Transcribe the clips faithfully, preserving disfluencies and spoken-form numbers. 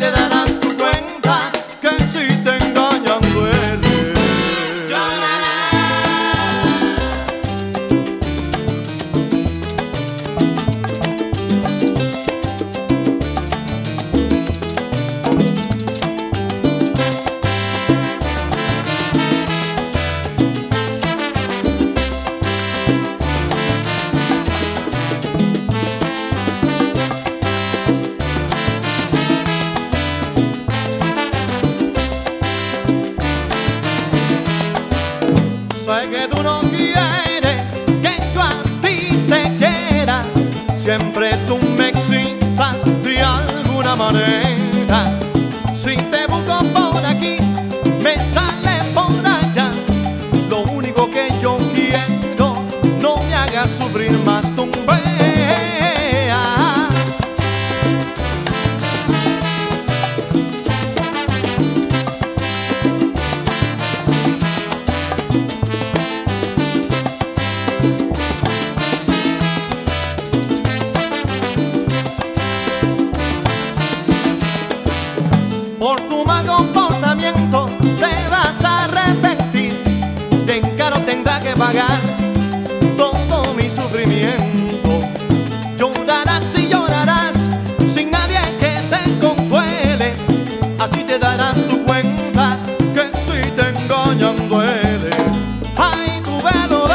te darás tu cuenta que si te engañan duele. Sé que tú no quieres que yo a ti te quiera, siempre tú me excitas de alguna manera. Si te busco por aquí, me sale por allá. Lo único que yo quiero, no me hagas sufrir más, tumbea. Por tu mal comportamiento te vas a arrepentir. Bien caro tendrás que pagar todo mi sufrimiento. Llorarás y llorarás sin nadie que te consuele. Así te darás tu cuenta que si te engañan duele. Ay, tu vedora.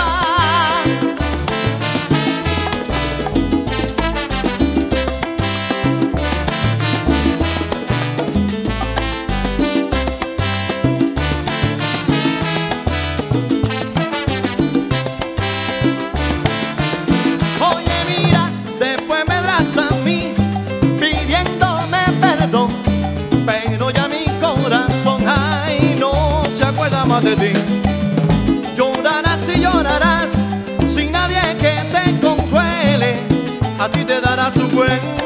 A mí pidiéndome perdón, pero ya mi corazón, ay, no se acuerda más de ti. Llorarás y llorarás sin nadie que te consuele, a ti te darás tu cuenta